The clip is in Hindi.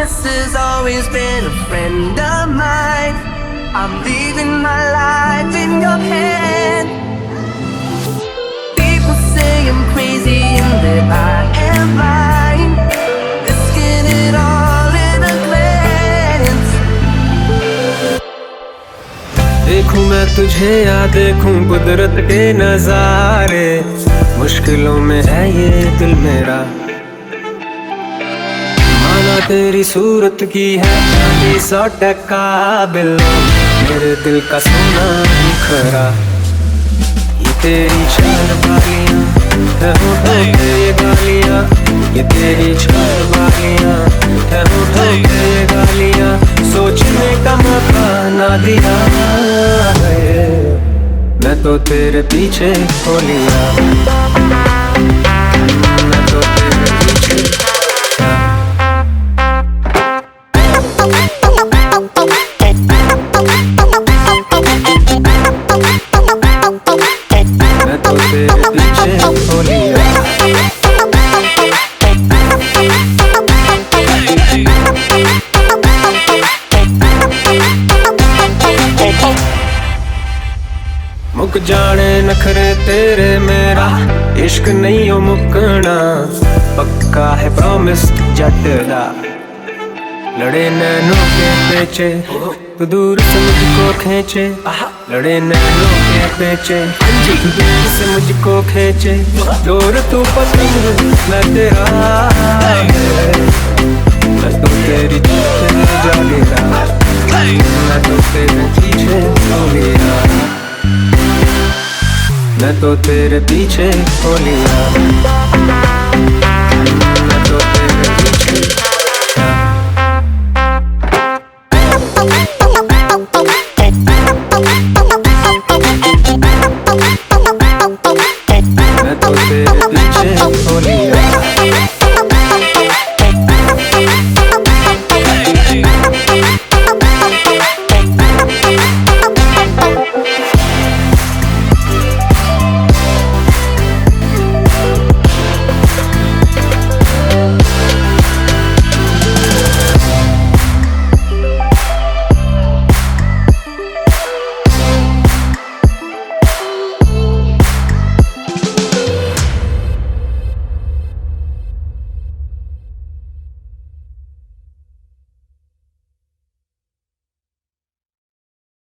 promise has always been a friend of mine. I'm leaving my life in your hand. People say I'm crazy and that I am blind, risking it all in a glance. देखूं मैं तुझे या देखूं कुदरत के नजारे, मुश्किलों में है ये दिल मेरा। माना तेरी सूरत की है चांदी 100% बिल, मेरे दिल का सोना बिखरा। ये तेरी चाल बालियां है होठों पे ये गालियां, ये तेरी चाल बालियां है होठों पे ये गालियां, सोचने का मौका ना दिया है, मैं तो तेरे पीछे हो लिया। मैं तो तेरे पीछे मैं तो तेरे पीछे हो लिया। मुक जाने नखरे तेरे मेरा, इश्क नहीं हो मुकना, पक्का है प्रॉमिस जट दा। लड़े नैनों के पेचे तू दूर से मुझको खींचे, लड़े नैनों के पेचे तू दूर से मुझको खींचे, डोर तू पसंद मैं तेरा, मैं तो तेरी पीछे जा गिरा, मैं तो तेरे पीछे हो लिया, मैं तो तेरे पीछे हो लिया, मैं तो तेरे पीछे। मैं तो तेरे पीछे हो लिया।